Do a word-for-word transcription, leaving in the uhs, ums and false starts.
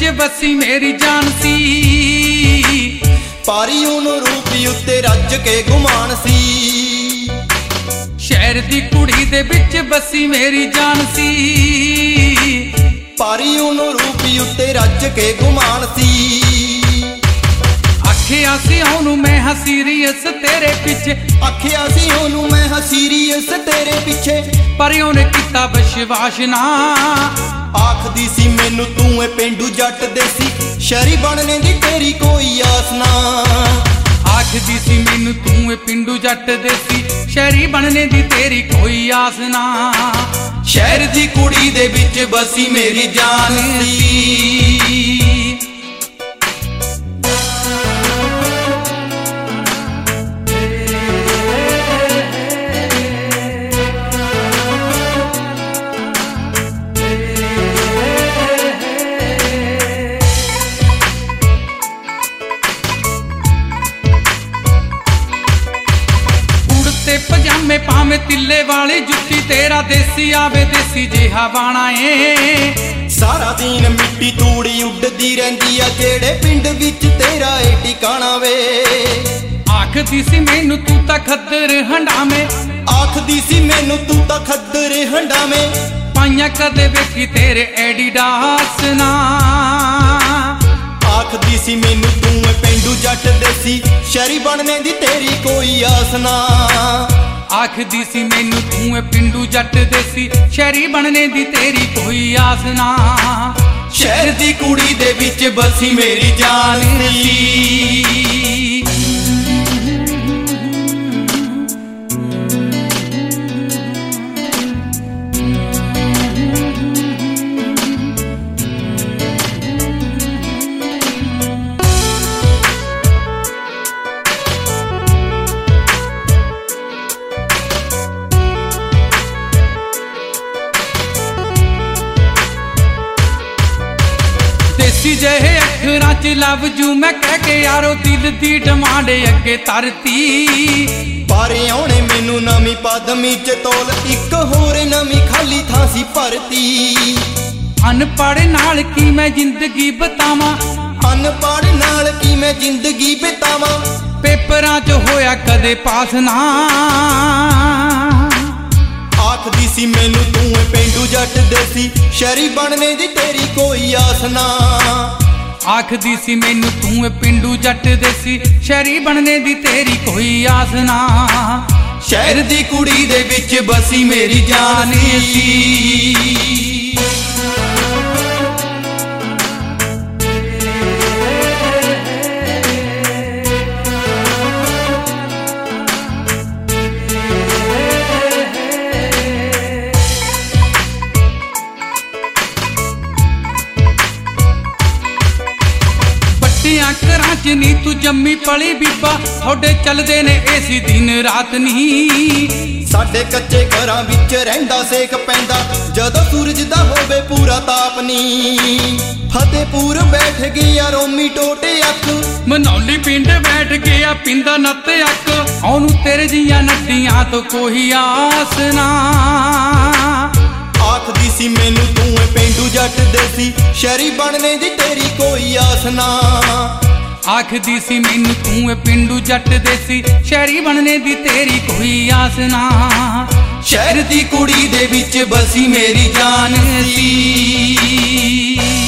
बसी मेरी जान सी। पारी ਉਹਨੂੰ रूपी उत्ते रज के गुमान सी। शहर दी कुड़ी दे विच बसी मेरी जान सी। पारी ਉਹਨੂੰ रूपी उत्ते रज के गुमान सी। आखिया सी ओनू मैं हाँ सीरियस तेरे पिछे। आखिया सी ओनू मैं हाँ सीरियस तेरे पिछे। पर ओने किता विश्वास ना। आखदी सी मैनू तू ए पेंडू जट देसी, शहरी बनने दी तेरी कोई आस ना। आखदी सी मैनू तू ए पिंडू जट देसी, शहरी बनने दी तेरी कोई आस ना। शहर दी कुड़ी दे विच बसी मेरी जान सी। पजामे पावे तिल्ले वाली जुत्ती, तेरा देसी आवे देसी जिहा बाणा ए। सारा दिन मिट्टी तूड़ी उड्डदी रहिंदी आ, जेड़े पिंड विच तेरा ए ठिकाना वे। आखदी सी मैनू तू तां खद्दर हंडामे। आखदी सी मैनू तू तां खद्दर हंडामे। पाइयां कदे वेखी तेरे एडिडास ना। आखदी सी मैनू तू ए पेंडू जट देसी, शहरी बनने दी तेरी कोई आस ना। आखदी सी मैनू तू ए पिंडू जट देसी, शहरी बनने दी तेरी कोई आस ना। शहर दी कुड़ी दे विच बसी मेरी जान सी। देसी जहे अखरां च लव जू मैं कह के यारो दिल दी डिमांड अगे तरती। पर आउणे मैनू नवीं पदमी च तोल, इक होर नवीं खाली थां सी भरती। अनपढ़ नाल की मैं जिंदगी बतावां। अनपढ़ नाल की मैं जिंदगी बितावां। पेपरां च होया कदे पास ना। आखदी सी मैनू तू ए पेंडू जट देसी, शहरी बनने दी तेरी कोई आस ना। आखदी सी मैनू तू ए पिंडू जट देसी, शहरी बनने दी तेरी कोई आस ना। शहर दी कुड़ी दे विच बसी मेरी जान सी। घरां च नी तू जम्मी पली बीबा, थोड़े चलदे ने एसी दिन रात नी। साडे कच्चे घरां विच रहिंदा सेक पैंदा, जदों सूरज दा होवे पूरा ताप नी। फतेहपुर बैठ गया रोमी टोटे अख, मनौली पिंड बैठ गया पिंदा नत अख। ओनू तेरे जियां नड्डियां तो कोई आस ना। आखदी सी मैनू तू ए पेंडू जट देसी, शहरी बनने दी तेरी कोई आस ना। आखदी सी मैनू तू ए पिंडू जट देसी, शहरी बनने दी तेरी कोई आस ना। शहर दी कुड़ी दे विच बसी मेरी जान सी।